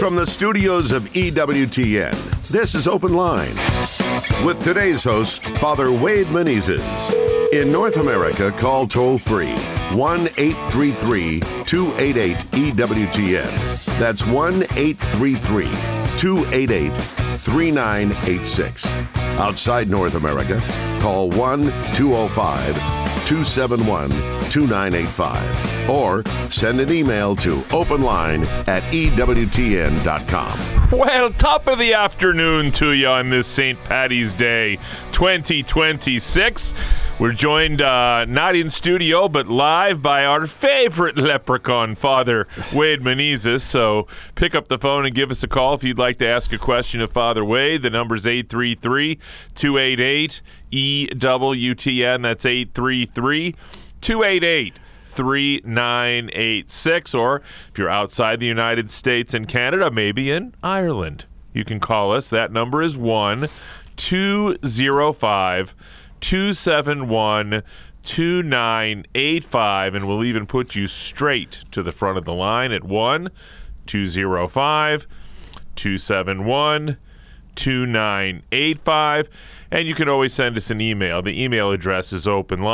From the studios of EWTN, this is Open Line with today's host, Father Wade Menezes. In North America, call toll-free 1-833-288-EWTN. That's 1-833-288-3986. Outside North America, call 1-205-271-2985 or send an email to openline@ewtn.com. Well, top of the afternoon to you on this St. Paddy's Day 2026. We're joined not in studio but live by our favorite leprechaun, Father Wade Menezes. So pick up the phone and give us a call if you'd like to ask a question of Father Wade. The number's 833-288-EWTN. That's 833-288-3986. Or if you're outside the United States and Canada, maybe in Ireland, you can call us. That number is 1-205-271-2985, and we'll even put you straight to the front of the line at 1-205-271-2985. And you can always send us an email. The email address is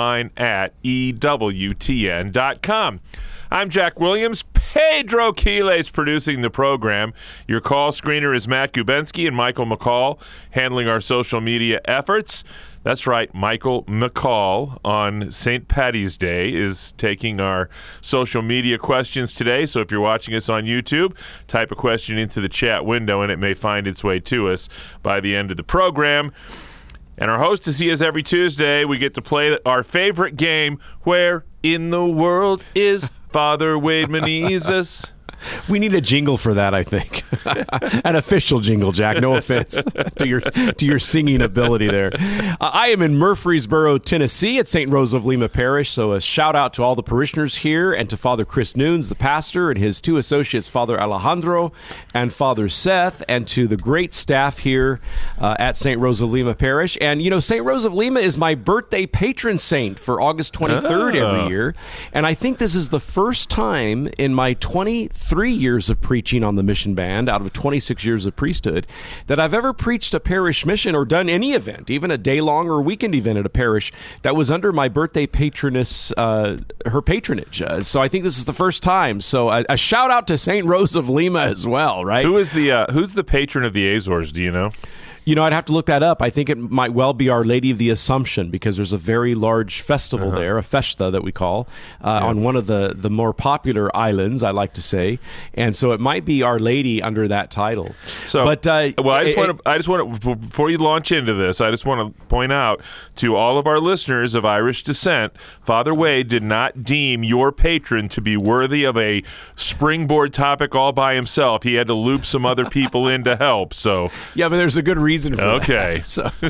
openline@ewtn.com. I'm Jack Williams. Pedro Quiles producing the program. Your call screener is Matt Gubensky and Michael McCall handling our social media efforts. That's right, Michael McCall on St. Paddy's Day is taking our social media questions today. So if you're watching us on YouTube, type a question into the chat window and it may find its way to us by the end of the program. And our host is he is every Tuesday. We get to play our favorite game, Where in the World is Father Wade Menezes? We need a jingle for that, I think. An official jingle, Jack. No offense to your singing ability there. I am in Murfreesboro, Tennessee at St. Rose of Lima Parish, so a shout out to all the parishioners here and to Father Chris Nunes, the pastor, and his two associates, Father Alejandro and Father Seth, and to the great staff here at St. Rose of Lima Parish. And, you know, St. Rose of Lima is my birthday patron saint for August 23rd every year, and I think this is the first time in my 23 years of preaching on the mission band out of 26 years of priesthood that I've ever preached a parish mission or done any event, even a day-long or weekend event at a parish that was under my birthday patroness, her patronage. So I think this is the first time. So a shout out to St. Rose of Lima as well, right? Who's the patron of the Azores? Do you know? You know, I'd have to look that up. I think it might well be Our Lady of the Assumption because there's a very large festival there, a festa that we call, on one of the more popular islands, I like to say. And so it might be Our Lady under that title. So, but, I just want to, before you launch into this, I just want to point out to all of our listeners of Irish descent, Father Wade did not deem your patron to be worthy of a springboard topic all by himself. He had to loop some other people in to help. So yeah, but there's a good reason for okay.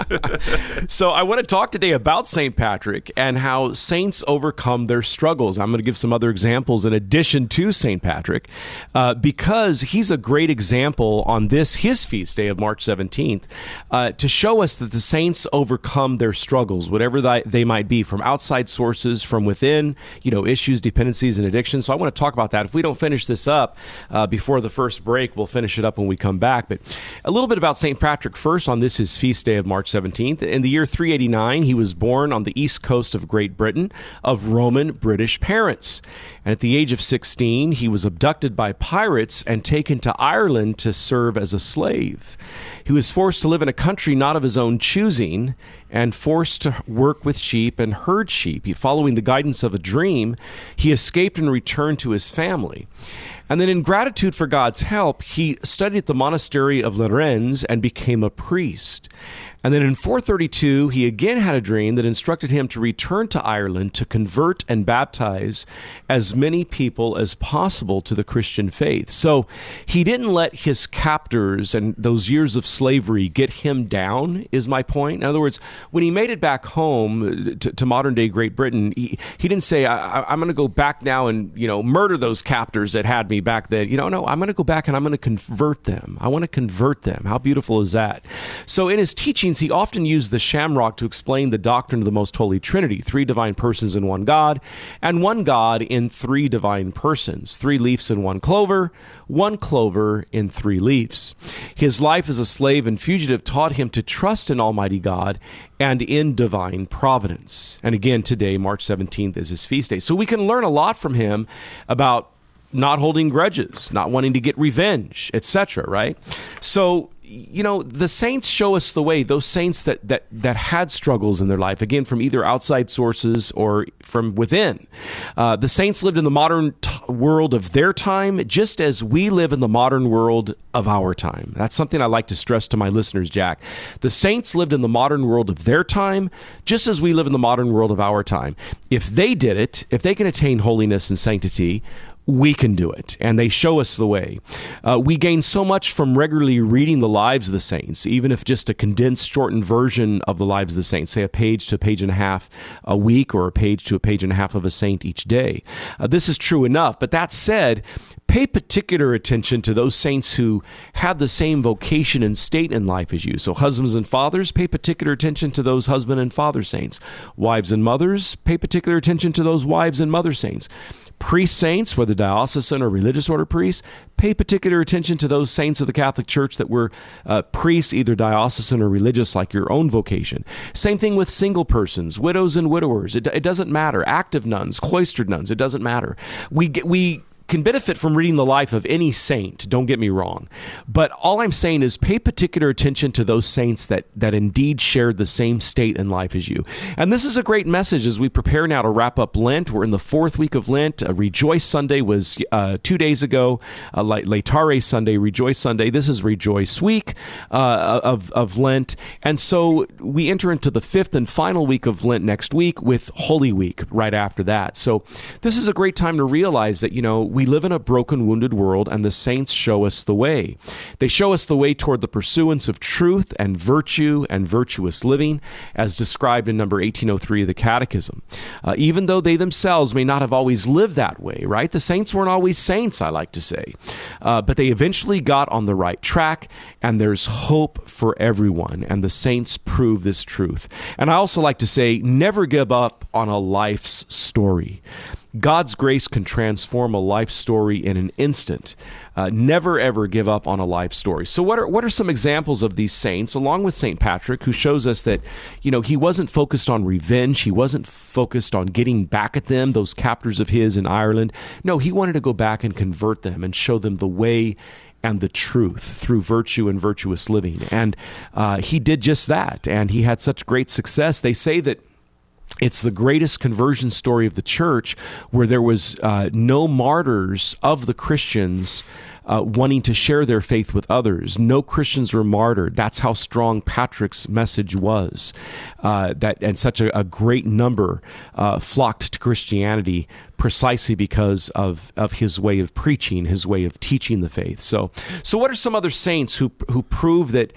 that. So I want to talk today about St. Patrick and how saints overcome their struggles. I'm going to give some other examples in addition to St. Patrick because he's a great example on his feast day of March 17th to show us that the saints overcome their struggles, whatever they might be, from outside sources, from within, you know, issues, dependencies, and addictions. So I want to talk about that. If we don't finish this up before the first break, we'll finish it up when we come back. But a little bit about St. Patrick first on his feast day of March 17th. In the year 389, he was born on the east coast of Great Britain of Roman British parents. And at the age of 16, he was abducted by pirates and taken to Ireland to serve as a slave. He was forced to live in a country not of his own choosing and forced to work with sheep and herd sheep. Following the guidance of a dream, he escaped and returned to his family. And then in gratitude for God's help, he studied at the monastery of Lérins and became a priest. And then in 432, he again had a dream that instructed him to return to Ireland to convert and baptize as many people as possible to the Christian faith. So he didn't let his captors and those years of slavery get him down, is my point. In other words, when he made it back home to modern-day Great Britain, he didn't say, I'm going to go back now and, you know, murder those captors that had me back then. You know, no, I'm going to go back and I'm going to convert them. I want to convert them. How beautiful is that? So in his teaching teachings, he often used the shamrock to explain the doctrine of the Most Holy Trinity, 3 divine persons in one God, and one God in 3 divine persons, 3 leaves in 1 clover, 1 clover in 3 leaves. His life as a slave and fugitive taught him to trust in Almighty God and in divine providence. And again, today, March 17th, is his feast day. So we can learn a lot from him about not holding grudges, not wanting to get revenge, etc., right? So, the saints show us the way, those saints that had struggles in their life, again, from either outside sources or from within. The saints lived in the modern world of their time, just as we live in the modern world of our time. That's something I like to stress to my listeners, Jack. The saints lived in the modern world of their time, just as we live in the modern world of our time. If they did it, if they can attain holiness and sanctity, we can do it, and they show us the way. We gain so much from regularly reading the lives of the saints, even if just a condensed, shortened version of the lives of the saints, say a page to a page and a half a week, or a page to a page and a half of a saint each day. This is true enough, but that said, pay particular attention to those saints who have the same vocation and state in life as you. So husbands and fathers, pay particular attention to those husband and father saints. Wives and mothers, pay particular attention to those wives and mother saints. Priest saints, whether diocesan or religious order priests, pay particular attention to those saints of the Catholic Church that were priests, either diocesan or religious, like your own vocation. Same thing with single persons, widows and widowers. It doesn't matter. Active nuns, cloistered nuns, it doesn't matter. We can benefit from reading the life of any saint, don't get me wrong. But all I'm saying is pay particular attention to those saints that indeed shared the same state in life as you. And this is a great message as we prepare now to wrap up Lent. We're in the 4th week of Lent. Rejoice Sunday was 2 days ago. Laetare Sunday, Rejoice Sunday. This is Rejoice Week of Lent. And so we enter into the 5th and final week of Lent next week with Holy Week right after that. So this is a great time to realize that, we live in a broken, wounded world, and the saints show us the way. They show us the way toward the pursuance of truth and virtue and virtuous living, as described in number 1803 of the Catechism. Even though they themselves may not have always lived that way, right? The saints weren't always saints, I like to say. But they eventually got on the right track, and there's hope for everyone, and the saints prove this truth. And I also like to say, never give up on a life's story. God's grace can transform a life story in an instant. Never, ever give up on a life story. So what are some examples of these saints, along with St. Patrick, who shows us that, he wasn't focused on revenge. He wasn't focused on getting back at them, those captors of his in Ireland. No, he wanted to go back and convert them and show them the way and the truth through virtue and virtuous living. And he did just that, and he had such great success. They say that it's the greatest conversion story of the church, where there was no martyrs of the Christians wanting to share their faith with others. No Christians were martyred. That's how strong Patrick's message was. And such a great number flocked to Christianity precisely because of his way of preaching, his way of teaching the faith. So what are some other saints who prove that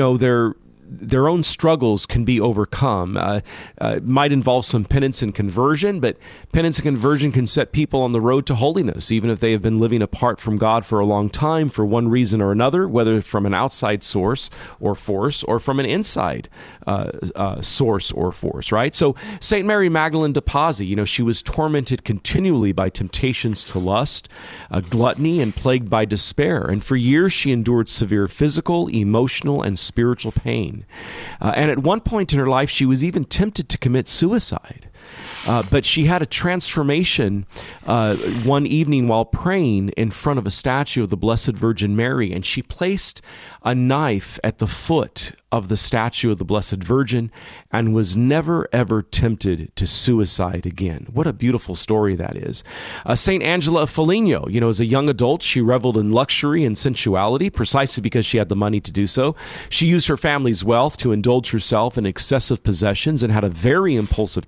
their own struggles can be overcome? Might involve some penance and conversion, but penance and conversion can set people on the road to holiness, even if they have been living apart from God for a long time for one reason or another, whether from an outside source or force, or from an inside source or force, right? So St. Mary Magdalene de Pazzi, she was tormented continually by temptations to lust, gluttony, and plagued by despair. And for years she endured severe physical, emotional, and spiritual pain. And at one point in her life, she was even tempted to commit suicide. But she had a transformation one evening while praying in front of a statue of the Blessed Virgin Mary, and she placed a knife at the foot of the statue of the Blessed Virgin and was never, ever tempted to suicide again. What a beautiful story that is. St. Angela of Foligno, as a young adult, she reveled in luxury and sensuality precisely because she had the money to do so. She used her family's wealth to indulge herself in excessive possessions and had a very impulsive temperament.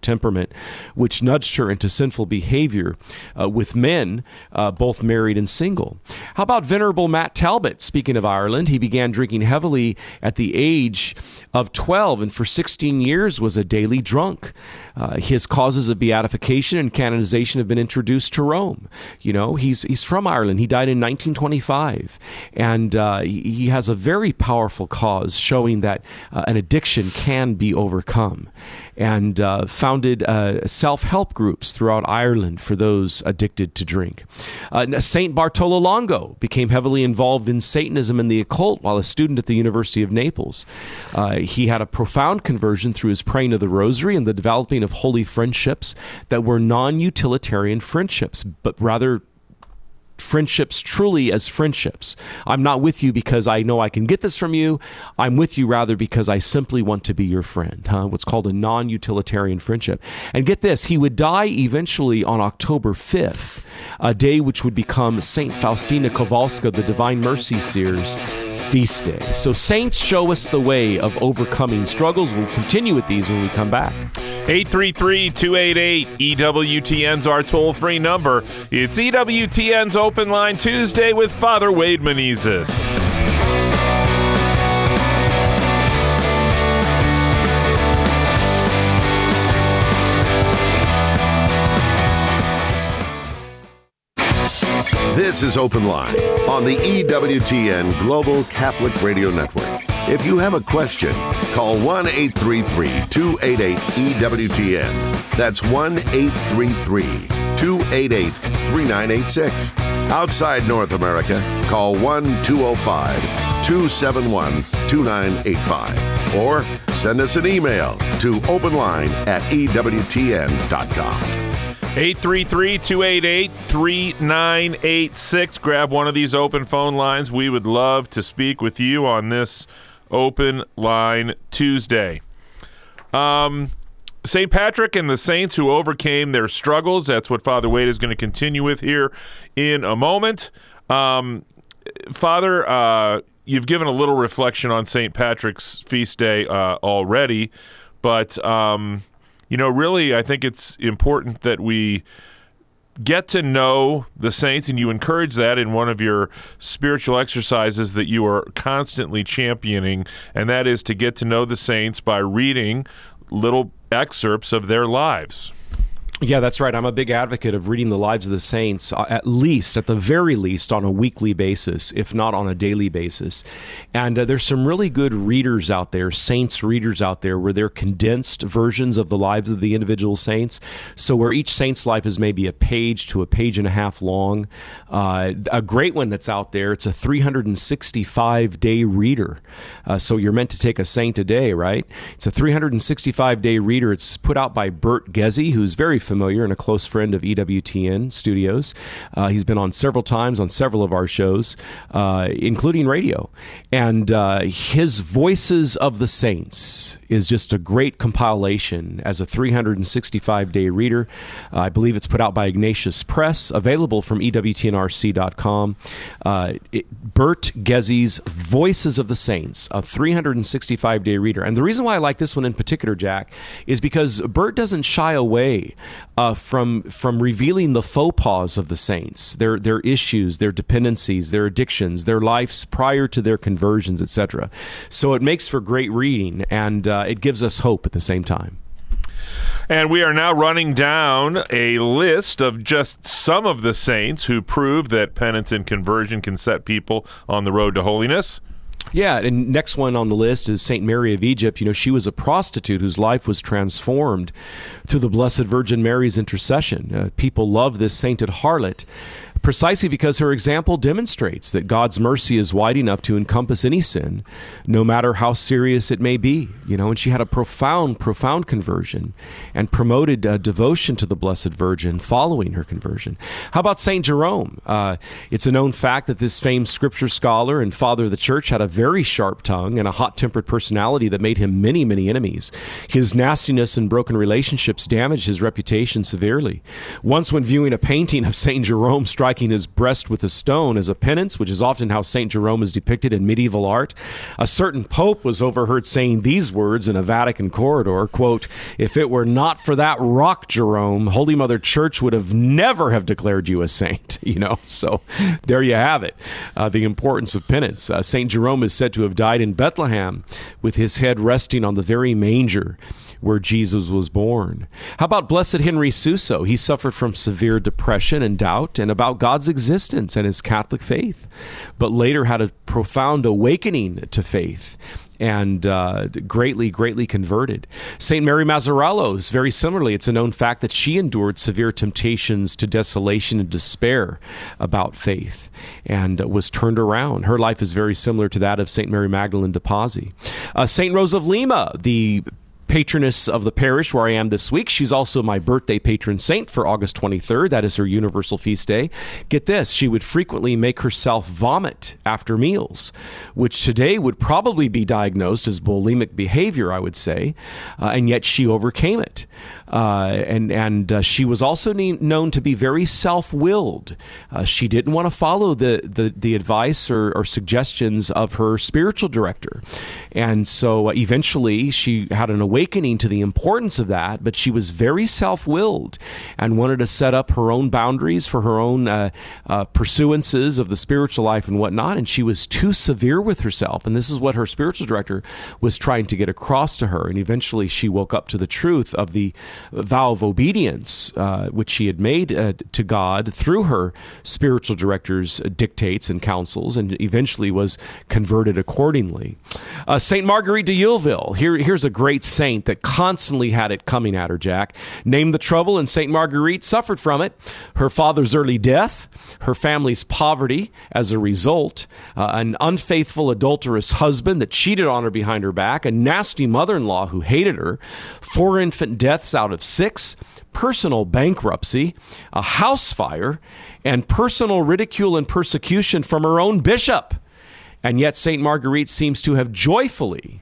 accident, which nudged her into sinful behavior with men, both married and single. How about Venerable Matt Talbot? Speaking of Ireland, he began drinking heavily at the age of 12 and for 16 years was a daily drunk. His causes of beatification and canonization have been introduced to Rome. You know, he's from Ireland. He died in 1925, and he has a very powerful cause showing that an addiction can be overcome, and founded self-help groups throughout Ireland for those addicted to drink. Saint Bartolo Longo became heavily involved in Satanism and the occult while a student at the University of Naples. He had a profound conversion through his praying of the rosary and the developing of holy friendships that were non-utilitarian friendships, but rather friendships truly as friendships. I'm not with you because I know I can get this from you. I'm with you rather because I simply want to be your friend. What's called a non-utilitarian friendship. And get this, he would die eventually on October 5th, a day which would become St. Faustina Kowalska, the Divine Mercy Seer's feast day. So saints show us the way of overcoming struggles. We'll continue with these when we come back. 833-288-EWTN's our toll-free number. It's EWTN's Open Line Tuesday with Father Wade Menezes. This is Open Line on the EWTN Global Catholic Radio Network. If you have a question, call 1-833-288-EWTN. That's 1-833-288-3986. Outside North America, call 1-205-271-2985. Or send us an email to openline@EWTN.com. 833-288-3986. Grab one of these open phone lines. We would love to speak with you on this Open Line Tuesday. St. Patrick and the saints who overcame their struggles. That's what Father Wade is going to continue with here in a moment. Father, you've given a little reflection on St. Patrick's feast day already, but really, I think it's important that we get to know the saints, and you encourage that in one of your spiritual exercises that you are constantly championing, and that is to get to know the saints by reading little excerpts of their lives. Yeah, that's right. I'm a big advocate of reading the lives of the saints, at the very least, on a weekly basis, if not on a daily basis. And there's some really good readers out there, saints readers out there, where they're condensed versions of the lives of the individual saints. So where each saint's life is maybe a page to a page and a half long. A great one that's out there, it's a 365-day reader. So you're meant to take a saint a day, right? It's a 365-day reader. It's put out by Bert Gezzi, who's very familiar and a close friend of EWTN Studios. He's been on several times on several of our shows, including radio. And his Voices of the Saints is just a great compilation as a 365-day reader. I believe it's put out by Ignatius Press, available from EWTNRC.com. Bert Gezzi's Voices of the Saints, a 365-day reader. And the reason why I like this one in particular, Jack, is because Bert doesn't shy away from revealing the faux pas of the saints, their issues, their dependencies, their addictions, their lives prior to their conversions, etc. So it makes for great reading, and it gives us hope at the same time. And we are now running down a list of just some of the saints who prove that penance and conversion can set people on the road to holiness. Yeah, and next one on the list is St. Mary of Egypt. You know, she was a prostitute whose life was transformed through the Blessed Virgin Mary's intercession. People love this sainted harlot precisely because her example demonstrates that God's mercy is wide enough to encompass any sin, no matter how serious it may be. You know, and she had a profound conversion and promoted devotion to the Blessed Virgin following her conversion. How about St. Jerome? It's a known fact that this famed scripture scholar and father of the church had a very sharp tongue and a hot-tempered personality that made him many, many enemies. His nastiness and broken relationships damaged his reputation severely. Once when viewing a painting of St. Jerome striking striking his breast with a stone as a penance, which is often how St. Jerome is depicted in medieval art. A certain pope was overheard saying these words in a Vatican corridor, quote, "If it were not for that rock, Jerome, Holy Mother Church would have never have declared you a saint." So there you have it, the importance of penance. St. Jerome is said to have died in Bethlehem with his head resting on the very manger where Jesus was born. How about Blessed Henry Suso? He suffered from severe depression and doubt and about God's existence and his Catholic faith, but later had a profound awakening to faith and greatly converted. St. Mary Mazzarellos, very similarly, it's a known fact that she endured severe temptations to desolation and despair about faith and was turned around. Her life is very similar to that of St. Mary Magdalene de Pazzi. St. Rose of Lima, the patroness of the parish where I am this week. She's also my birthday patron saint for August 23rd. That is her universal feast day. Get this, she would frequently make herself vomit after meals, which today would probably be diagnosed as bulimic behavior, I would say, and yet she overcame it. And she was also known to be very self-willed. She didn't want to follow the advice or suggestions of her spiritual director. And so eventually she had an awakening to the importance of that, but she was very self-willed and wanted to set up her own boundaries for her own pursuances of the spiritual life and whatnot, and she was too severe with herself. And this is what her spiritual director was trying to get across to her. And eventually she woke up to the truth of the vow of obedience, which she had made to God through her spiritual director's dictates and counsels, and eventually was converted accordingly. St. Marguerite de Yuleville, here's a great saint that constantly had it coming at her, Jack. Named the trouble, and St. Marguerite suffered from it. Her father's early death, her family's poverty as a result, an unfaithful, adulterous husband that cheated on her behind her back, a nasty mother-in-law who hated her, 4 infant deaths out of 6, personal bankruptcy, a house fire, and personal ridicule and persecution from her own bishop. And yet St. Marguerite seems to have joyfully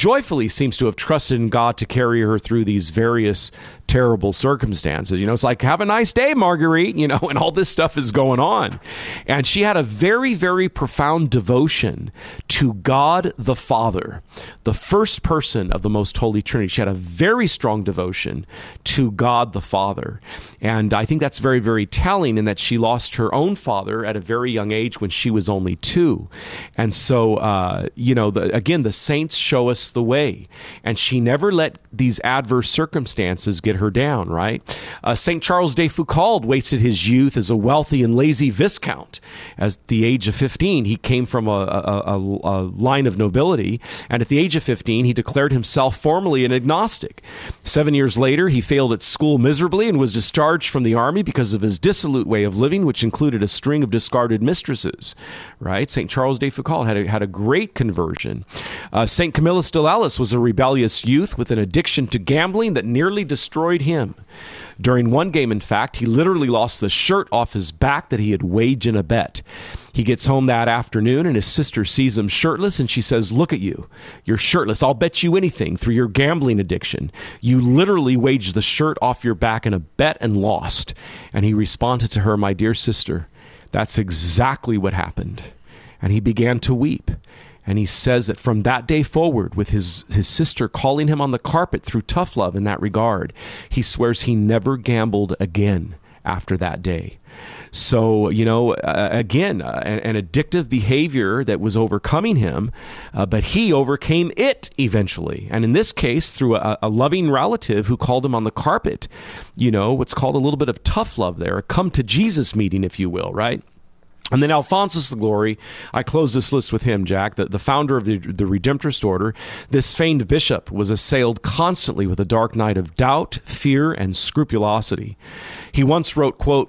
seems to have trusted in God to carry her through these various terrible circumstances. It's like, have a nice day, Marguerite, and all this stuff is going on. And she had a very, very profound devotion to God the Father, the first person of the Most Holy Trinity. She had a very strong devotion to God the Father. And I think that's very, very telling in that she lost her own father at a very young age when she was only 2. And so, again, the saints show us the way. And she never let these adverse circumstances get her down, right? St. Charles de Foucauld wasted his youth as a wealthy and lazy viscount. At the age of 15, he came from a line of nobility, and at the age of 15, he declared himself formally an agnostic. 7 years later, he failed at school miserably and was discharged from the army because of his dissolute way of living, which included a string of discarded mistresses, right? St. Charles de Foucauld had a great conversion. St. Camillus de Lalas was a rebellious youth with an addiction to gambling that nearly destroyed him. During one game, in fact, he literally lost the shirt off his back that he had waged in a bet. He gets home that afternoon and his sister sees him shirtless and she says, "Look at you. You're shirtless. I'll bet you anything through your gambling addiction. You literally waged the shirt off your back in a bet and lost." And he responded to her, "My dear sister, that's exactly what happened." And he began to weep. And he says that from that day forward, with his sister calling him on the carpet through tough love in that regard, he swears he never gambled again after that day. So, again, an addictive behavior that was overcoming him, but he overcame it eventually. And in this case, through a loving relative who called him on the carpet, what's called a little bit of tough love there, a come to Jesus meeting, if you will, right? And then Alphonsus the Glory, I close this list with him, Jack, the founder of the Redemptorist Order. This famed bishop was assailed constantly with a dark night of doubt, fear, and scrupulosity. He once wrote, quote,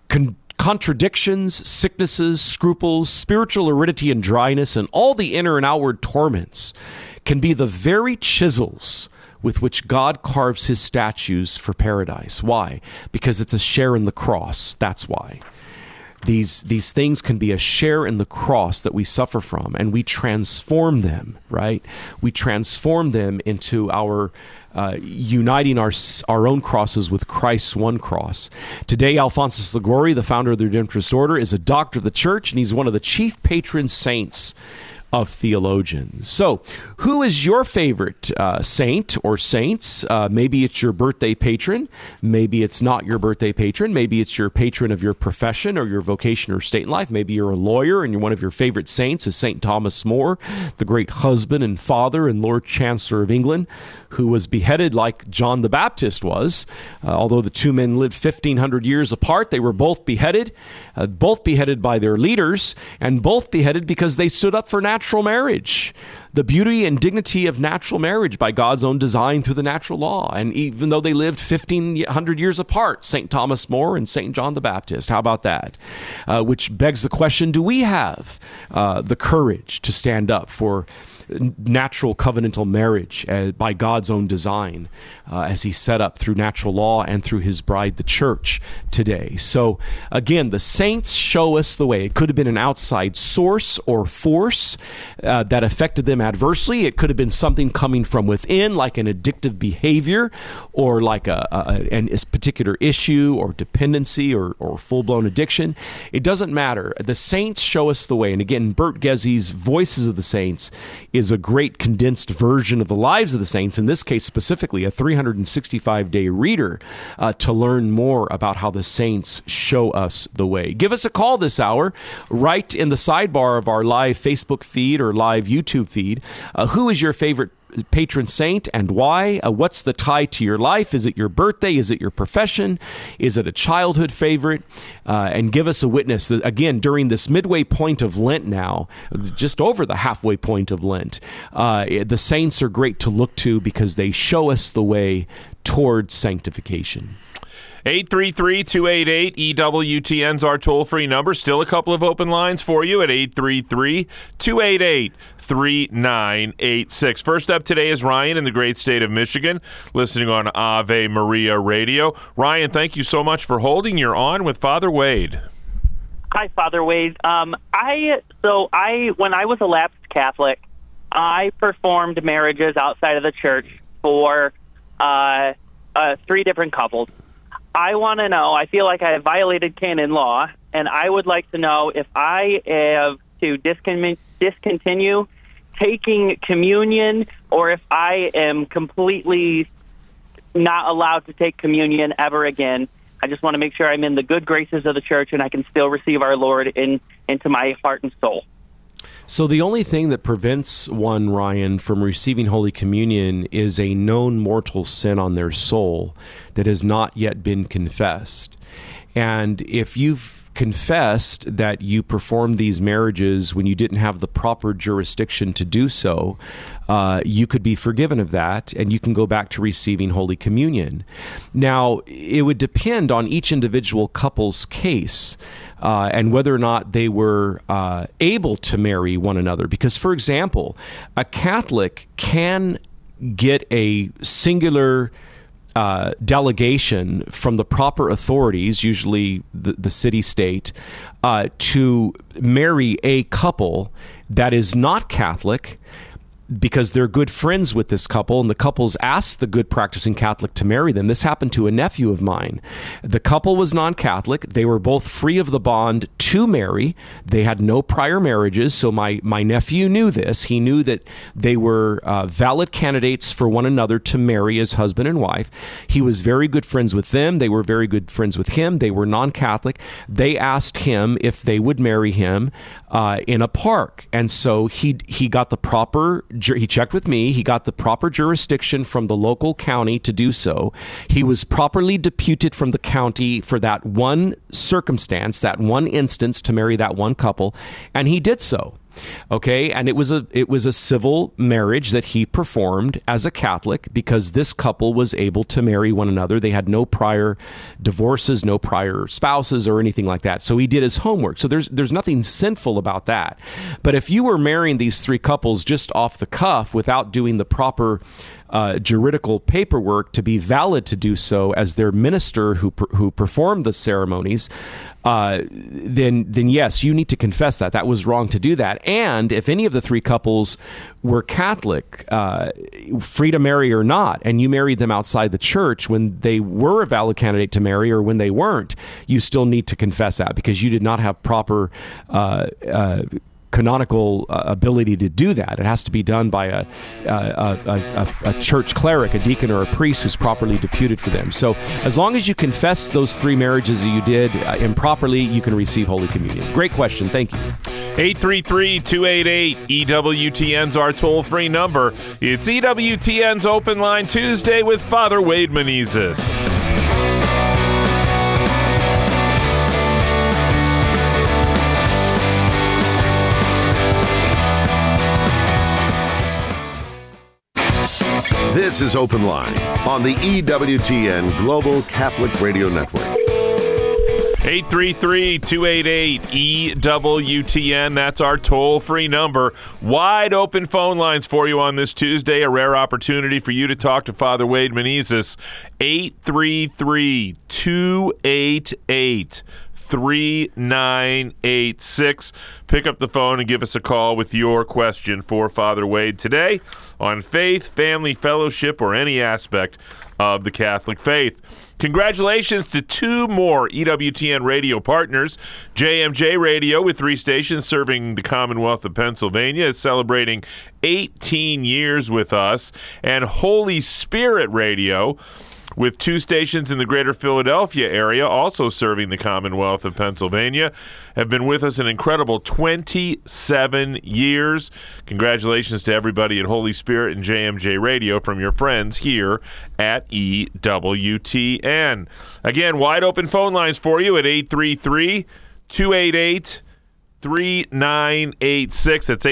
"Contradictions, sicknesses, scruples, spiritual aridity and dryness, and all the inner and outward torments can be the very chisels with which God carves his statues for paradise." Why? Because it's a share in the cross. That's why. These things can be a share in the cross that we suffer from, and we transform them, right? We transform them into our uniting our own crosses with Christ's one cross. Today, Alphonsus Liguori, the founder of the Redemptorist Order, is a doctor of the church, and he's one of the chief patron saints of theologians. So, who is your favorite saint or saints? Maybe it's your birthday patron. Maybe it's not your birthday patron. Maybe it's your patron of your profession or your vocation or state in life. Maybe you're a lawyer and one of your favorite saints is St. Thomas More, the great husband and father and Lord Chancellor of England, who was beheaded like John the Baptist was. Although the two men lived 1,500 years apart, they were both beheaded by their leaders, and both beheaded because they stood up for natural marriage, the beauty and dignity of natural marriage by God's own design through the natural law. And even though they lived 1,500 years apart, St. Thomas More and St. John the Baptist, how about that? Which begs the question, do we have the courage to stand up for natural covenantal marriage by God's own design as he set up through natural law and through his bride, the church, today? So again, the saints show us the way. It could have been an outside source or force that affected them adversely. It could have been something coming from within, like an addictive behavior or like a particular issue or dependency or full-blown addiction. It doesn't matter. The saints show us the way. And again, Bert Gezzy's Voices of the Saints is a great condensed version of the lives of the saints, in this case specifically a 365-day reader to learn more about how the saints show us the way. Give us a call this hour, right in the sidebar of our live Facebook feed or live YouTube feed. Who is your favorite patron saint and why? What's the tie to your life? Is it your birthday? Is it your profession? Is it a childhood favorite? And give us a witness. Again, during this midway point of Lent now, just over the halfway point of Lent, the saints are great to look to because they show us the way toward sanctification. 833-288-EWTN's our toll-free number. Still a couple of open lines for you at 833-288-3986. First up today is Ryan in the great state of Michigan, listening on Ave Maria Radio. Ryan, thank you so much for holding. You're on with Father Wade. Hi, Father Wade. When I was a lapsed Catholic, I performed marriages outside of the church for 3 different couples. I want to know, I feel like I have violated canon law, and I would like to know if I have to discontinue taking communion or if I am completely not allowed to take communion ever again. I just want to make sure I'm in the good graces of the church and I can still receive our Lord into my heart and soul. So the only thing that prevents one, Ryan, from receiving Holy Communion is a known mortal sin on their soul that has not yet been confessed. And if you've confessed that you performed these marriages when you didn't have the proper jurisdiction to do so, you could be forgiven of that, and you can go back to receiving Holy Communion. Now, it would depend on each individual couple's case and whether or not they were able to marry one another. Because, for example, a Catholic can get a singular delegation from the proper authorities, usually the city-state, to marry a couple that is not Catholic because they're good friends with this couple, and the couple's asked the good practicing Catholic to marry them. This happened to a nephew of mine. The couple was non-Catholic. They were both free of the bond to marry. They had no prior marriages, so my nephew knew this. He knew that they were valid candidates for one another to marry as husband and wife. He was very good friends with them. They were very good friends with him. They were non-Catholic. They asked him if they would marry him in a park, and so he got the proper. He checked with me. He got the proper jurisdiction from the local county to do so. He was properly deputed from the county for that one circumstance, that one instance, to marry that one couple, and he did so. Okay, and it was a civil marriage that he performed as a Catholic because this couple was able to marry one another. They had no prior divorces, no prior spouses or anything like that. So he did his homework. So there's nothing sinful about that. But if you were marrying these three couples just off the cuff without doing the proper juridical paperwork to be valid to do so as their minister who performed the ceremonies, then yes, you need to confess that was wrong to do that. And if any of the three couples were Catholic, free to marry or not, and you married them outside the church when they were a valid candidate to marry or when they weren't, you still need to confess that because you did not have proper canonical ability to do that. It has to be done by a church cleric, a deacon, or a priest who's properly deputed for them. So as long as you confess those three marriages that you did improperly, you can receive Holy Communion. Great question. Thank you. 833-288-EWTN's our toll-free number. It's EWTN's Open Line Tuesday with Father Wade Menezes. This is Open Line on the EWTN Global Catholic Radio Network. 833-288-EWTN. That's our toll-free number. Wide open phone lines for you on this Tuesday. A rare opportunity for you to talk to Father Wade Menezes. 833-288-3986. Pick up the phone and give us a call with your question for Father Wade today on faith, family, fellowship, or any aspect of the Catholic faith. Congratulations to two more EWTN radio partners. JMJ Radio, with 3 stations serving the Commonwealth of Pennsylvania, is celebrating 18 years with us. And Holy Spirit Radio, with 2 stations in the greater Philadelphia area, also serving the Commonwealth of Pennsylvania, have been with us an incredible 27 years. Congratulations to everybody at Holy Spirit and JMJ Radio from your friends here at EWTN. Again, wide open phone lines for you at 833-288-3986. That's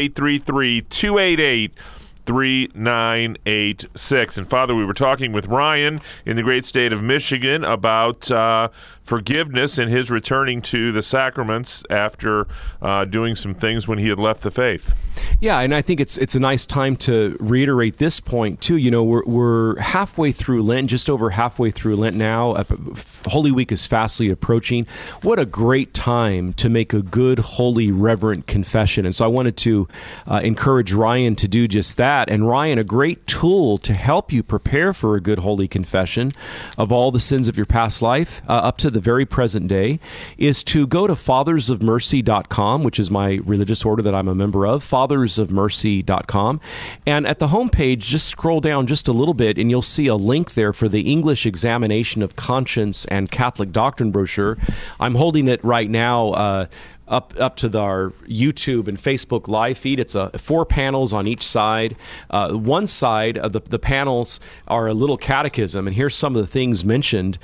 833-288-3986. And Father, we were talking with Ryan in the great state of Michigan about forgiveness and his returning to the sacraments after doing some things when he had left the faith. Yeah, and I think it's a nice time to reiterate this point too. You know, we're halfway through Lent, just over halfway through Lent now. Holy Week is fastly approaching. What a great time to make a good, holy, reverent confession. And so I wanted to encourage Ryan to do just that. And Ryan, a great tool to help you prepare for a good, holy confession of all the sins of your past life up to the very present day is to go to fathersofmercy.com, which is my religious order that I'm a member of, fathersofmercy.com. And at the homepage, just scroll down just a little bit and you'll see a link there for the English Examination of Conscience and Catholic Doctrine brochure. I'm holding it right now up to our YouTube and Facebook live feed. It's 4 panels on each side. One side of the panels are a little catechism, and here's some of the things mentioned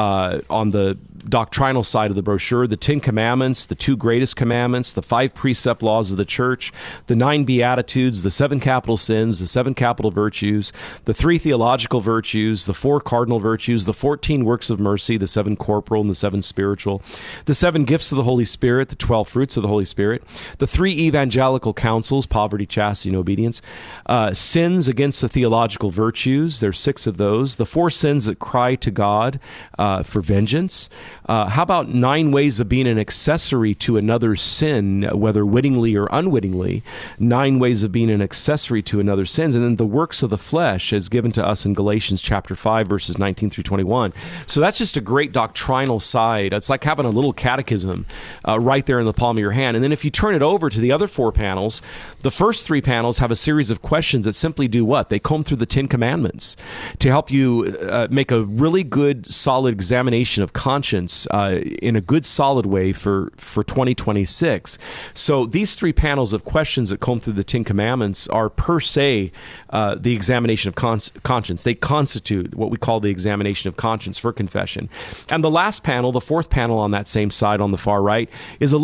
on the doctrinal side of the brochure: the 10 Commandments, the 2 greatest commandments, the 5 precept laws of the Church, the 9 Beatitudes, the 7 capital sins, the 7 capital virtues, the 3 theological virtues, the 4 cardinal virtues, the 14 works of mercy, the 7 corporal and the 7 spiritual, the 7 gifts of the Holy Spirit, the 12 fruits of the Holy Spirit, the 3 evangelical counsels, poverty, chastity, and obedience, sins against the theological virtues, there's 6 of those, the 4 sins that cry to God for vengeance. How about 9 ways of being an accessory to another's sin, whether wittingly or unwittingly? 9 ways of being an accessory to another's sins. And then the works of the flesh as given to us in Galatians chapter 5, verses 19 through 21. So that's just a great doctrinal side. It's like having a little catechism right there in the palm of your hand. And then if you turn it over to the other 4 panels, the first 3 panels have a series of questions that simply do what? They comb through the 10 Commandments to help you make a really good, solid examination of conscience in a good, solid way for 2026. So these 3 panels of questions that comb through the 10 Commandments are per se the examination of conscience. They constitute what we call the examination of conscience for confession. And the last panel, the 4th panel on that same side on the far right, is a little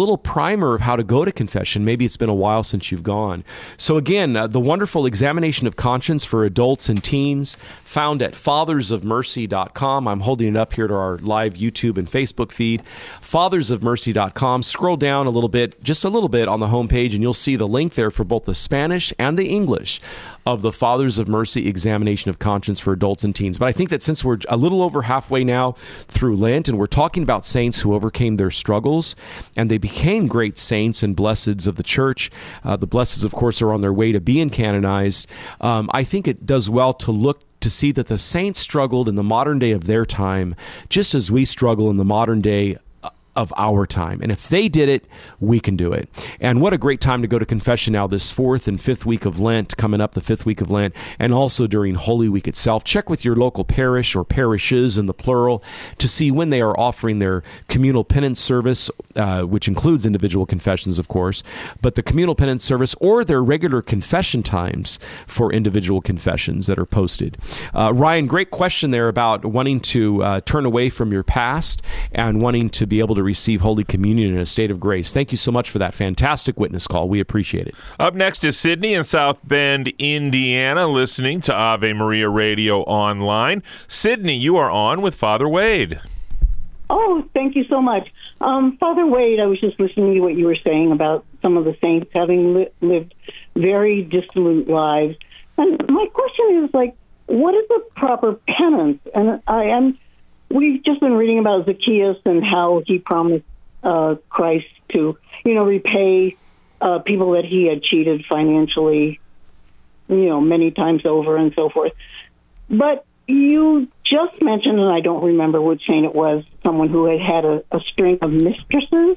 little primer of how to go to confession. Maybe it's been a while since you've gone. So again, the wonderful Examination of Conscience for Adults and Teens, found at fathersofmercy.com. I'm holding it up here to our live YouTube and Facebook feed. fathersofmercy.com. Scroll down a little bit, just a little bit on the homepage, and you'll see the link there for both the Spanish and the English of the Fathers of Mercy Examination of Conscience for Adults and Teens. But I think that since we're a little over halfway now through Lent, and we're talking about saints who overcame their struggles, and they became great saints and blesseds of the church. The blesseds, of course, are on their way to being canonized. I think it does well to look to see that the saints struggled in the modern day of their time, just as we struggle in the modern day of our time. And if they did it, we can do it. And what a great time to go to confession now, this 4th and 5th week of Lent, coming up the 5th week of Lent, and also during Holy Week itself. Check with your local parish or parishes in the plural to see when they are offering their communal penance service, which includes individual confessions, of course, but the communal penance service or their regular confession times for individual confessions that are posted. Ryan, great question there about wanting to turn away from your past and wanting to be able to receive Holy Communion in a state of grace. Thank you so much for that fantastic witness call. We appreciate it. Up next is Sydney in South Bend, Indiana, listening to Ave Maria Radio Online. Sydney, you are on with Father Wade. Oh, thank you so much. Father Wade, I was just listening to what you were saying about some of the saints having lived very dissolute lives. And my question is, what is the proper penance? And we've just been reading about Zacchaeus and how he promised Christ to, repay people that he had cheated financially, many times over and so forth. But you just mentioned, and I don't remember which saint it was, someone who had a string of mistresses.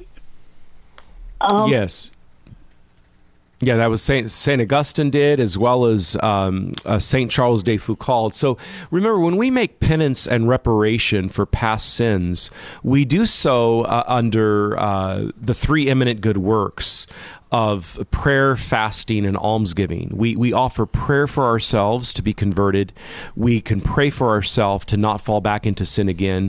Yes. Yeah, that was Saint Augustine did, as well as Saint Charles de Foucauld. So remember, when we make penance and reparation for past sins, we do so under the 3 eminent good works of prayer, fasting, and almsgiving. We offer prayer for ourselves to be converted. We can pray for ourselves to not fall back into sin again.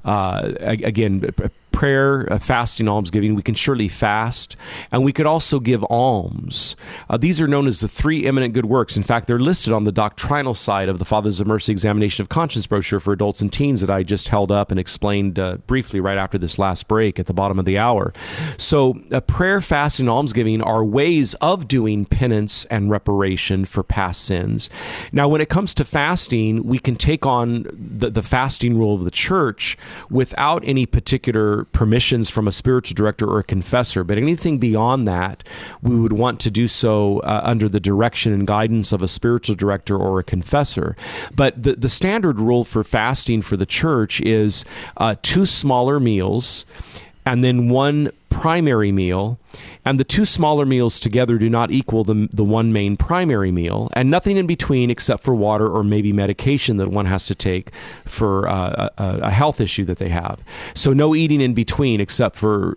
Prayer, fasting, almsgiving. We can surely fast, and we could also give alms. These are known as the 3 eminent good works. In fact, they're listed on the doctrinal side of the Fathers of Mercy Examination of Conscience brochure for adults and teens that I just held up and explained briefly right after this last break at the bottom of the hour. So prayer, fasting, almsgiving are ways of doing penance and reparation for past sins. Now, when it comes to fasting, we can take on the fasting rule of the church without any particular permissions from a spiritual director or a confessor, but anything beyond that, we would want to do so under the direction and guidance of a spiritual director or a confessor. But the standard rule for fasting for the church is 2 smaller meals and then 1 primary meal, and the 2 smaller meals together do not equal the 1 main primary meal, and nothing in between except for water or maybe medication that one has to take for a health issue that they have. So no eating in between except for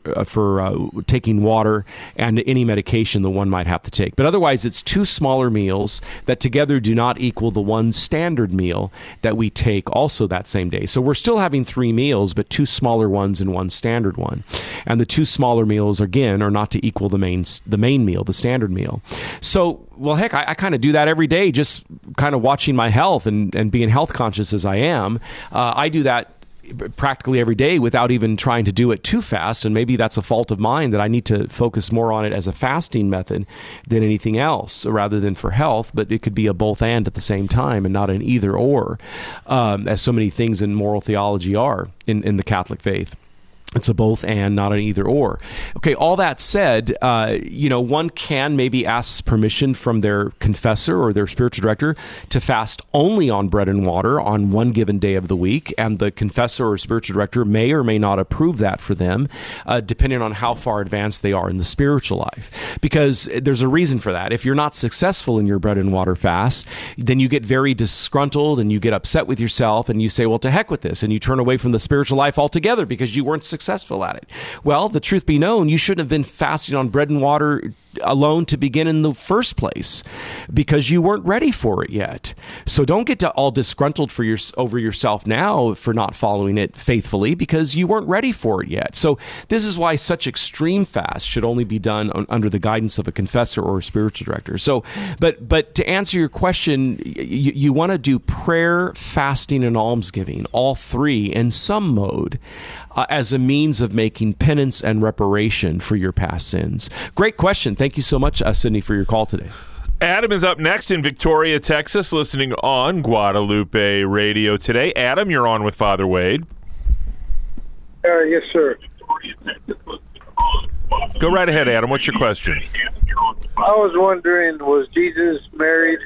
taking water and any medication that one might have to take. But otherwise, it's 2 smaller meals that together do not equal the 1 standard meal that we take also that same day. So we're still having 3 meals, but 2 smaller ones and 1 standard one. And the 2 smaller meals, again, are not to equal the main meal, the standard meal. So, well, heck, I kind of do that every day, just kind of watching my health and being health conscious as I am. I do that practically every day without even trying to do it too fast, and maybe that's a fault of mine that I need to focus more on it as a fasting method than anything else rather than for health, but it could be a both and at the same time and not an either or, as so many things in moral theology are in the Catholic faith. It's a both and, not an either or. Okay, all that said, one can maybe ask permission from their confessor or their spiritual director to fast only on bread and water on 1 given day of the week, and the confessor or spiritual director may or may not approve that for them, depending on how far advanced they are in the spiritual life. Because there's a reason for that. If you're not successful in your bread and water fast, then you get very disgruntled and you get upset with yourself and you say, well, to heck with this, and you turn away from the spiritual life altogether because you weren't successful at it. Well, the truth be known, you shouldn't have been fasting on bread and water alone to begin in the first place because you weren't ready for it yet. So don't get all disgruntled over yourself now for not following it faithfully because you weren't ready for it yet. So this is why such extreme fast should only be done under the guidance of a confessor or a spiritual director. So, but to answer your question, you want to do prayer, fasting, and almsgiving, all three in some mode, as a means of making penance and reparation for your past sins. Great question. Thank you so much, Sydney, for your call today. Adam is up next in Victoria, Texas, listening on Guadalupe Radio today. Adam, you're on with Father Wade. Yes, sir. Go right ahead, Adam. What's your question? I was wondering, was Jesus married?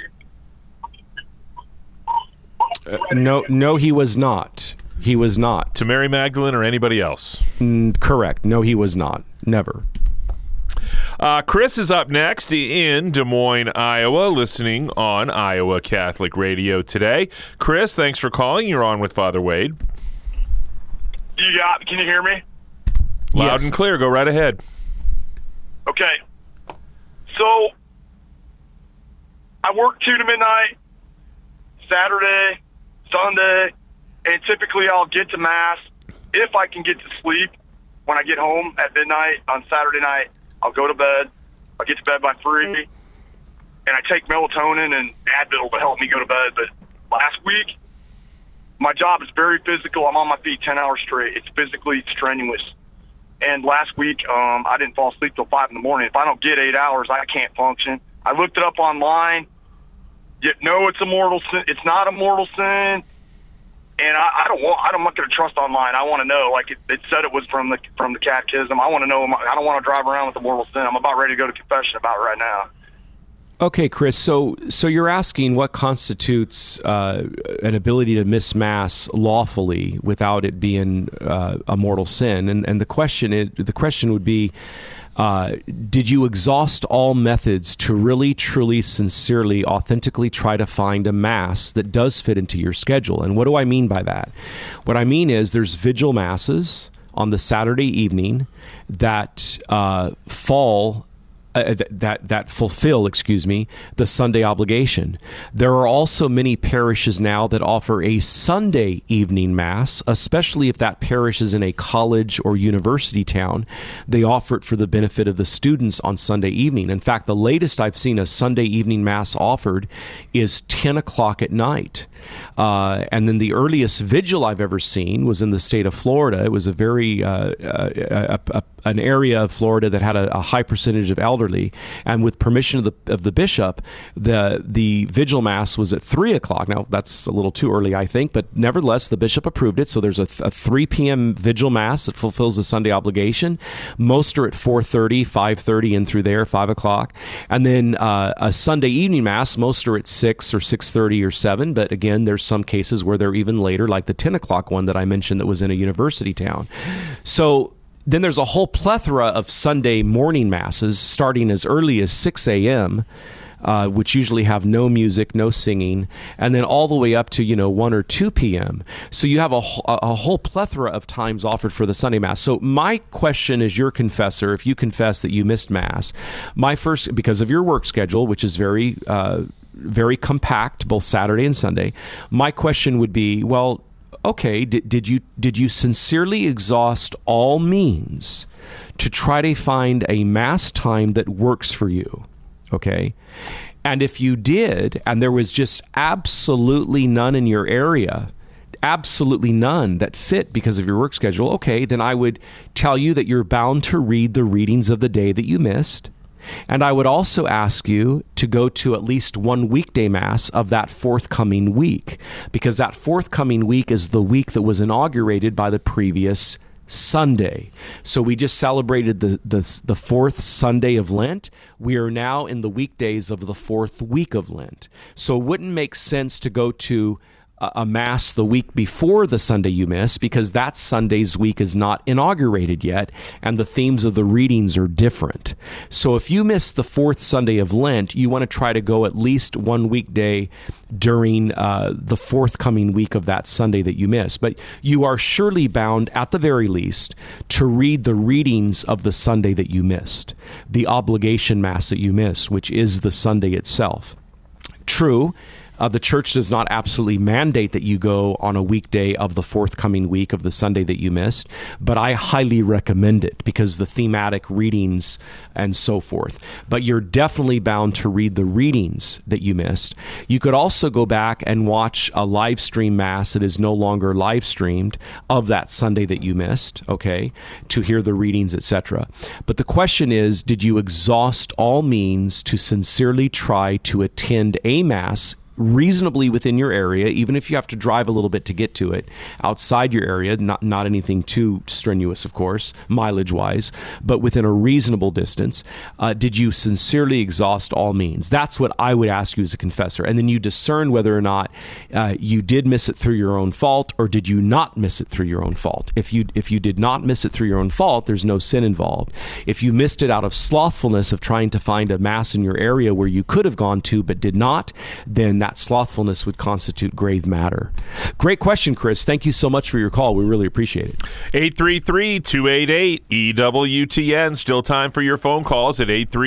No, he was not. He was not. To Mary Magdalene or anybody else? Correct. No, he was not. Never. Chris is up next in Des Moines, Iowa, listening on Iowa Catholic Radio today. Chris, thanks for calling. You're on with Father Wade. Can you hear me? Loud Yes. and clear. Go right ahead. Okay. So, I work 2 to midnight, Saturday, Sunday, and typically I'll get to Mass if I can get to sleep. When I get home at midnight on Saturday night, I'll go to bed. I'll get to bed by 3, and I take melatonin and Advil to help me go to bed. But last week, my job is very physical. I'm on my feet 10 hours straight. It's physically strenuous. And last week, I didn't fall asleep till 5 in the morning. If I don't get 8 hours, I can't function. I looked it up online. No, it's a mortal sin. It's not a mortal sin. And I'm not going to trust online. I want to know. Like it said, it was from the catechism. I want to know. I don't want to drive around with a mortal sin. I'm about ready to go to confession about it right now. Okay, Chris. So you're asking what constitutes an ability to miss Mass lawfully without it being a mortal sin, and the question would be, did you exhaust all methods to really, truly, sincerely, authentically try to find a Mass that does fit into your schedule? And what do I mean by that? What I mean is there's vigil Masses on the Saturday evening that fulfill the Sunday obligation. There are also many parishes now that offer a Sunday evening Mass, especially if that parish is in a college or university town. They offer it for the benefit of the students on Sunday evening. In fact, the latest I've seen a Sunday evening Mass offered is 10 o'clock at night. And then the earliest vigil I've ever seen was in the state of Florida. It was a very an area of Florida that had a high percentage of elderly, and with permission of the bishop, the vigil Mass was at 3 o'clock. Now that's a little too early, I think, but nevertheless the bishop approved it. So there's a 3 p.m. vigil Mass that fulfills the Sunday obligation. Most are at 4:30, 5:30, and through there 5 o'clock, and then a Sunday evening Mass. Most are at 6 or 6:30 or 7. But again, there's some cases where they're even later, like the 10 o'clock one that I mentioned that was in a university town. So then there's a whole plethora of Sunday morning Masses starting as early as 6 a.m., which usually have no music, no singing, and then all the way up to 1 or 2 p.m. So you have a whole plethora of times offered for the Sunday Mass. So my question as your confessor, if you confess that you missed Mass, because of your work schedule, which is very compact, both Saturday and Sunday, my question would be, well, okay, did you sincerely exhaust all means to try to find a Mass time that works for you? Okay. And if you did, and there was just absolutely none in your area, absolutely none that fit because of your work schedule, okay, then I would tell you that you're bound to read the readings of the day that you missed. And I would also ask you to go to at least one weekday Mass of that forthcoming week, because that forthcoming week is the week that was inaugurated by the previous Sunday. So we just celebrated the fourth Sunday of Lent. We are now in the weekdays of the fourth week of Lent. So it wouldn't make sense to go to a Mass the week before the Sunday you miss, because that Sunday's week is not inaugurated yet, and the themes of the readings are different. So if you miss the fourth Sunday of Lent, you want to try to go at least one weekday during the forthcoming week of that Sunday that you miss. But you are surely bound, at the very least, to read the readings of the Sunday that you missed, the obligation Mass that you missed, which is the Sunday itself. True, the church does not absolutely mandate that you go on a weekday of the forthcoming week of the Sunday that you missed, but I highly recommend it because the thematic readings and so forth. But you're definitely bound to read the readings that you missed. You could also go back and watch a live stream Mass that is no longer live streamed of that Sunday that you missed, okay, to hear the readings, etc. But the question is, did you exhaust all means to sincerely try to attend a Mass reasonably within your area, even if you have to drive a little bit to get to it, outside your area, not anything too strenuous, of course, mileage-wise, but within a reasonable distance? Did you sincerely exhaust all means? That's what I would ask you as a confessor. And then you discern whether or not you did miss it through your own fault, or did you not miss it through your own fault. If you did not miss it through your own fault, there's no sin involved. If you missed it out of slothfulness of trying to find a Mass in your area where you could have gone to but did not, then that slothfulness would constitute grave matter. Great question, Chris. Thank you so much for your call. We really appreciate it. 833-288-EWTN. Still time for your phone calls at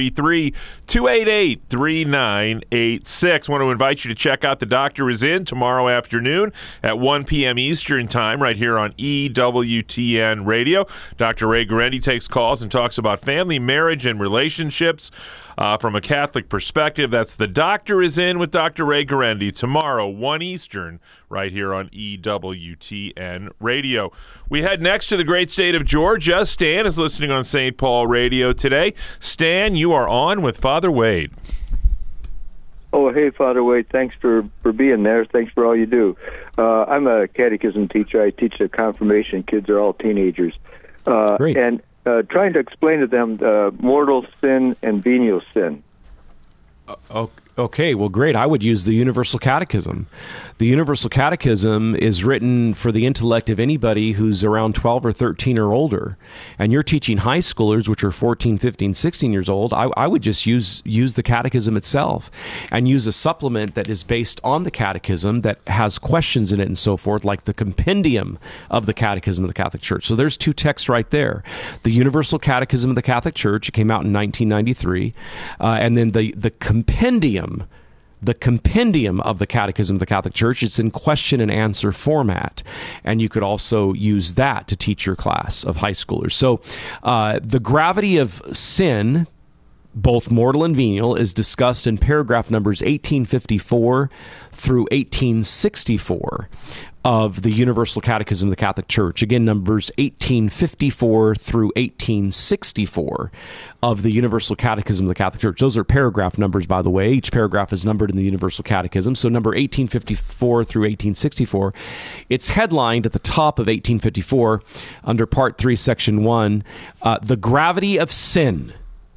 833-288-3986. Want to invite you to check out The Doctor Is In tomorrow afternoon at 1 p.m. Eastern Time right here on EWTN Radio. Dr. Ray Guarendi takes calls and talks about family, marriage, and relationships from a Catholic perspective. That's The Doctor Is In with Dr. Ray Guarendi tomorrow, 1 Eastern, right here on EWTN Radio. We head next to the great state of Georgia. Stan is listening on St. Paul Radio today. Stan, you are on with Father Wade. Oh, hey, Father Wade. Thanks for being there. Thanks for all you do. I'm a catechism teacher. I teach the confirmation. Kids are all teenagers. Great. And trying to explain to them mortal sin and venial sin. Okay, well, great. I would use the Universal Catechism. The Universal Catechism is written for the intellect of anybody who's around 12 or 13 or older. And you're teaching high schoolers, which are 14, 15, 16 years old. I would just use the Catechism itself and use a supplement that is based on the Catechism that has questions in it and so forth, like the compendium of the Catechism of the Catholic Church. So there's two texts right there. The Universal Catechism of the Catholic Church, it came out in 1993, and then the compendium of the Catechism of the Catholic Church. It's in question and answer format, and you could also use that to teach your class of high schoolers. So the gravity of sin, both mortal and venial, is discussed in paragraph numbers 1854 through 1864 of the Universal Catechism of the Catholic Church. Again, numbers 1854 through 1864 of the Universal Catechism of the Catholic Church. Those are paragraph numbers, by the way. Each paragraph is numbered in the Universal Catechism. So number 1854 through 1864, it's headlined at the top of 1854 under Part 3, Section 1, the gravity of sin,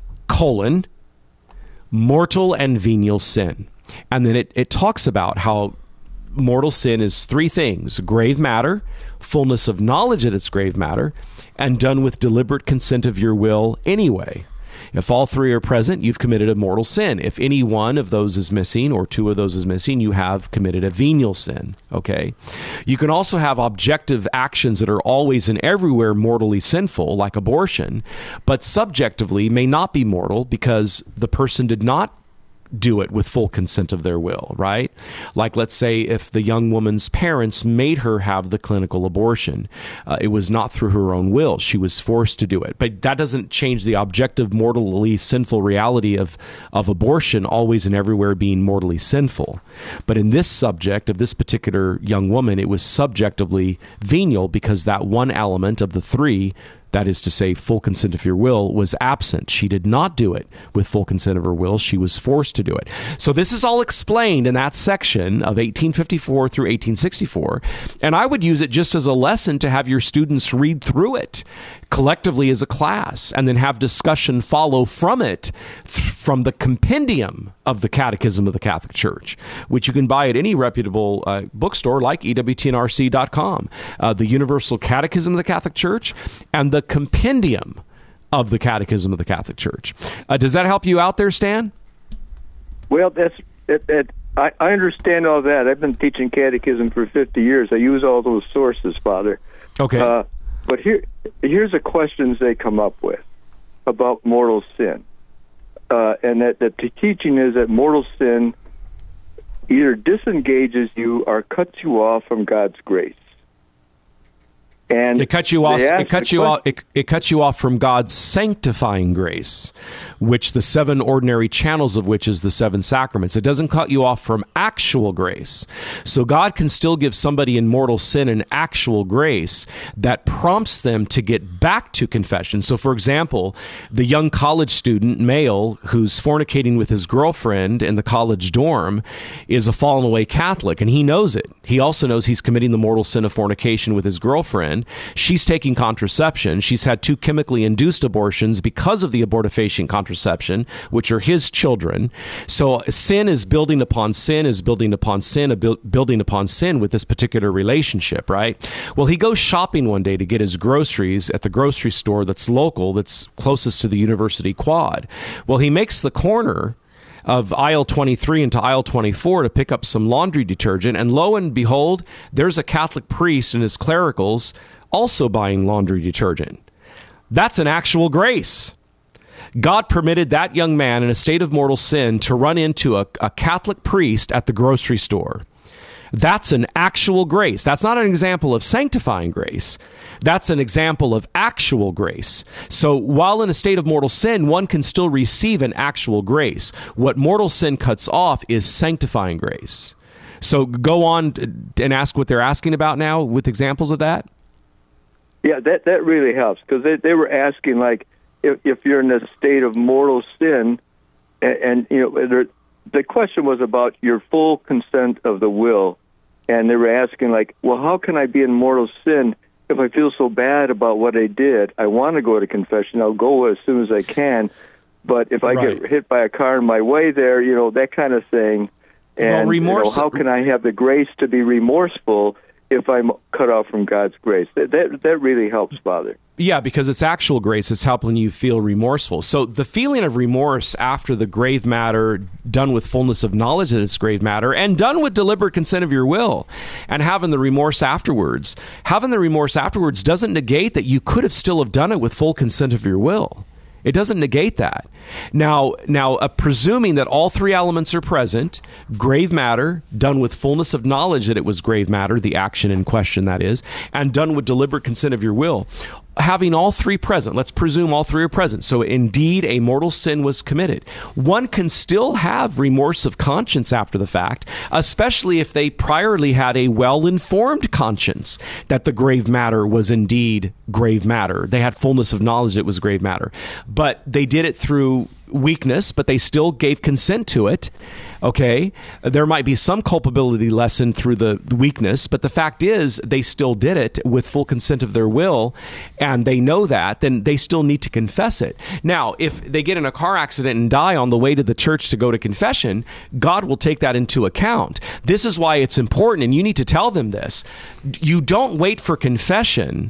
mortal and venial sin. And then it talks about how mortal sin is three things: grave matter, fullness of knowledge that it's grave matter, and done with deliberate consent of your will anyway. If all three are present, you've committed a mortal sin. If any one of those is missing or two of those is missing, you have committed a venial sin, okay? You can also have objective actions that are always and everywhere mortally sinful, like abortion, but subjectively may not be mortal because the person did not do it with full consent of their will, right? Like, let's say if the young woman's parents made her have the clinical abortion, it was not through her own will. She was forced to do it. But that doesn't change the objective, mortally sinful reality of abortion always and everywhere being mortally sinful. But in this subject of this particular young woman, it was subjectively venial because that one element of the three that is to say, full consent of your will, was absent. She did not do it with full consent of her will. She was forced to do it. So this is all explained in that section of 1854 through 1864. And I would use it just as a lesson to have your students read through it collectively as a class, and then have discussion follow from it, from the compendium of the Catechism of the Catholic Church, which you can buy at any reputable bookstore like EWTNRC.com. The Universal Catechism of the Catholic Church and the compendium of the Catechism of the Catholic Church. Does that help you out there, Stan? Well, I understand all that. I've been teaching catechism for 50 years. I use all those sources, Father. Okay. But here's the questions they come up with about mortal sin. And that the teaching is that mortal sin either disengages you or cuts you off from God's grace. And it cuts you off. It cuts you off from God's sanctifying grace, which the 7 ordinary channels of which is the 7 sacraments. It doesn't cut you off from actual grace. So God can still give somebody in mortal sin an actual grace that prompts them to get back to confession. So, for example, the young college student, male, who's fornicating with his girlfriend in the college dorm is a fallen away Catholic, and he knows it. He also knows he's committing the mortal sin of fornication with his girlfriend. She's taking contraception. She's had 2 chemically induced abortions because of the abortifacient contraception, which are his children. So sin is building upon sin, is building upon sin, building upon sin with this particular relationship, right? Well, he goes shopping one day to get his groceries at the grocery store that's local, that's closest to the University Quad. Well, he makes the corner of aisle 23 into aisle 24 to pick up some laundry detergent, and lo and behold, there's a Catholic priest and his clericals also buying laundry detergent. That's an actual grace. God permitted that young man in a state of mortal sin to run into a Catholic priest at the grocery store. That's an actual grace. That's not an example of sanctifying grace. That's an example of actual grace. So while in a state of mortal sin, one can still receive an actual grace. What mortal sin cuts off is sanctifying grace. So go on and ask what they're asking about now with examples of that. Yeah, that really helps, because they were asking, like, if you're in a state of mortal sin, and you know, the question was about your full consent of the will, and they were asking, like, well, how can I be in mortal sin if I feel so bad about what I did? I want to go to confession. I'll go as soon as I can, but if I get hit by a car on my way there, you know, that kind of thing. And remorse, how can I have the grace to be remorseful if I'm cut off from God's grace? That really helps, Father. Yeah, because it's actual grace. It's helping you feel remorseful. So the feeling of remorse after the grave matter, done with fullness of knowledge that it's grave matter, and done with deliberate consent of your will, and having the remorse afterwards. Having the remorse afterwards doesn't negate that you could have still have done it with full consent of your will. It doesn't negate that. Now, presuming that all 3 elements are present, grave matter, done with fullness of knowledge that it was grave matter, the action in question that is, and done with deliberate consent of your will, having all 3 present, let's presume all 3 are present. So indeed, a mortal sin was committed. One can still have remorse of conscience after the fact, especially if they priorly had a well-informed conscience that the grave matter was indeed grave matter. They had fullness of knowledge that it was grave matter. But they did it through weakness, but they still gave consent to it. Okay, there might be some culpability lessened through the weakness, but the fact is they still did it with full consent of their will, and they know that, then they still need to confess it. Now, if they get in a car accident and die on the way to the church to go to confession, God will take that into account. This is why it's important, and you need to tell them this. You don't wait for confession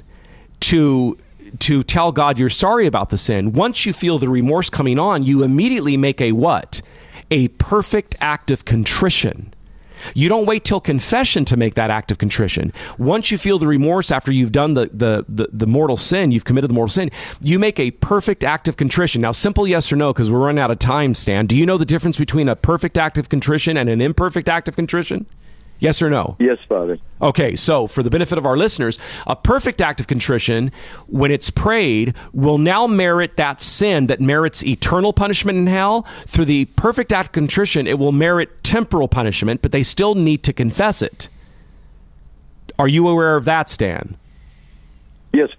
to tell God you're sorry about the sin. Once you feel the remorse coming on, you immediately make a what? A perfect act of contrition. You don't wait till confession to make that act of contrition. Once you feel the remorse after you've done the mortal sin, you've committed the mortal sin, you make a perfect act of contrition. Now, simple yes or no, because we're running out of time, Stan. Do you know the difference between a perfect act of contrition and an imperfect act of contrition? Yes or no? Yes, Father. Okay, so for the benefit of our listeners, a perfect act of contrition, when it's prayed, will now merit that sin that merits eternal punishment in hell. Through the perfect act of contrition, it will merit temporal punishment, but they still need to confess it. Are you aware of that, Stan? Yes, Father.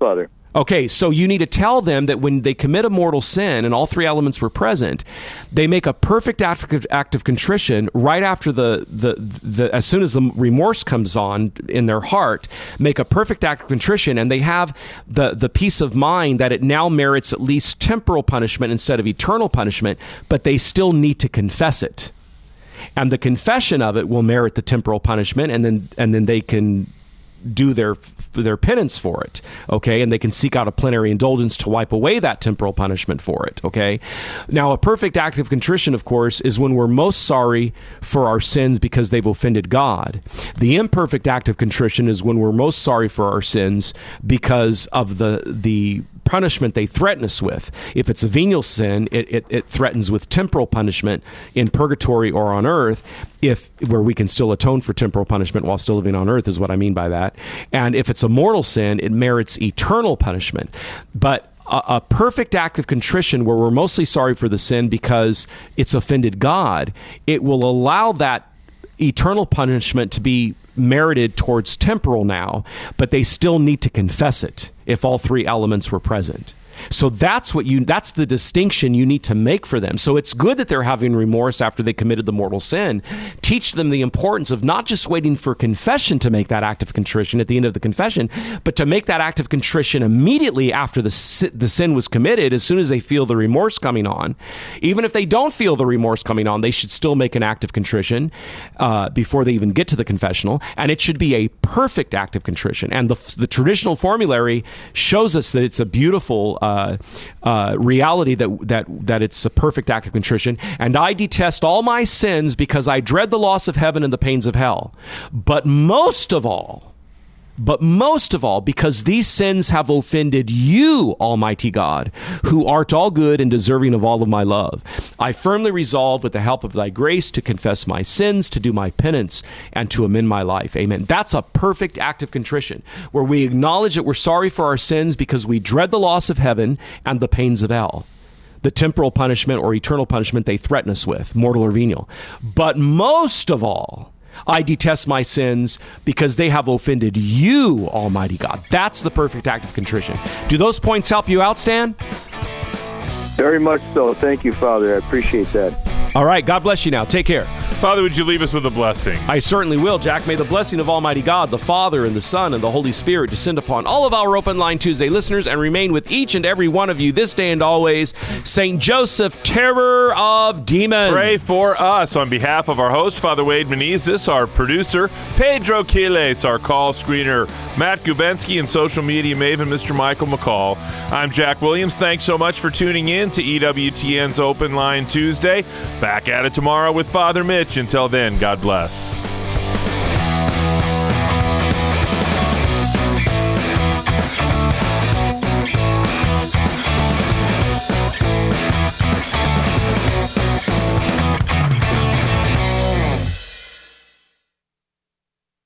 Okay, so you need to tell them that when they commit a mortal sin and all three elements were present, they make a perfect act of contrition right after the as soon as the remorse comes on in their heart, make a perfect act of contrition, and they have the peace of mind that it now merits at least temporal punishment instead of eternal punishment, but they still need to confess it. And the confession of it will merit the temporal punishment, and then they can do their penance for it, okay? And they can seek out a plenary indulgence to wipe away that temporal punishment for it, okay? Now, a perfect act of contrition, of course, is when we're most sorry for our sins because they've offended God. The imperfect act of contrition is when we're most sorry for our sins because of the punishment they threaten us with. If it's a venial sin, it threatens with temporal punishment in purgatory or on earth, where we can still atone for temporal punishment while still living on earth is what I mean by that. And if it's a mortal sin, it merits eternal punishment. But a perfect act of contrition where we're mostly sorry for the sin because it's offended God, it will allow that eternal punishment to be merited towards temporal now, but they still need to confess it if all three elements were present. So that's the distinction you need to make for them. So it's good that they're having remorse after they committed the mortal sin. Teach them the importance of not just waiting for confession to make that act of contrition at the end of the confession, but to make that act of contrition immediately after the sin was committed, as soon as they feel the remorse coming on. Even if they don't feel the remorse coming on, they should still make an act of contrition before they even get to the confessional, and it should be a perfect act of contrition. And the traditional formulary shows us that it's a beautiful reality that it's a perfect act of contrition. And I detest all my sins because I dread the loss of heaven and the pains of hell. But most of all, because these sins have offended you, Almighty God, who art all good and deserving of all of my love, I firmly resolve with the help of thy grace to confess my sins, to do my penance, and to amend my life. Amen. That's a perfect act of contrition, where we acknowledge that we're sorry for our sins because we dread the loss of heaven and the pains of hell, the temporal punishment or eternal punishment they threaten us with, mortal or venial. But most of all, I detest my sins because they have offended you, Almighty God. That's the perfect act of contrition. Do those points help you out, Stan? Very much so. Thank you, Father. I appreciate that. All right. God bless you now. Take care. Father, would you leave us with a blessing? I certainly will, Jack. May the blessing of Almighty God, the Father, and the Son, and the Holy Spirit descend upon all of our Open Line Tuesday listeners and remain with each and every one of you this day and always. St. Joseph, terror of demons. Pray for us. On behalf of our host, Father Wade Menezes, our producer, Pedro Quiles, our call screener, Matt Gubensky, and social media maven, Mr. Michael McCall. I'm Jack Williams. Thanks so much for tuning in to EWTN's Open Line Tuesday. Back at it tomorrow with Father Mitch. Until then, God bless.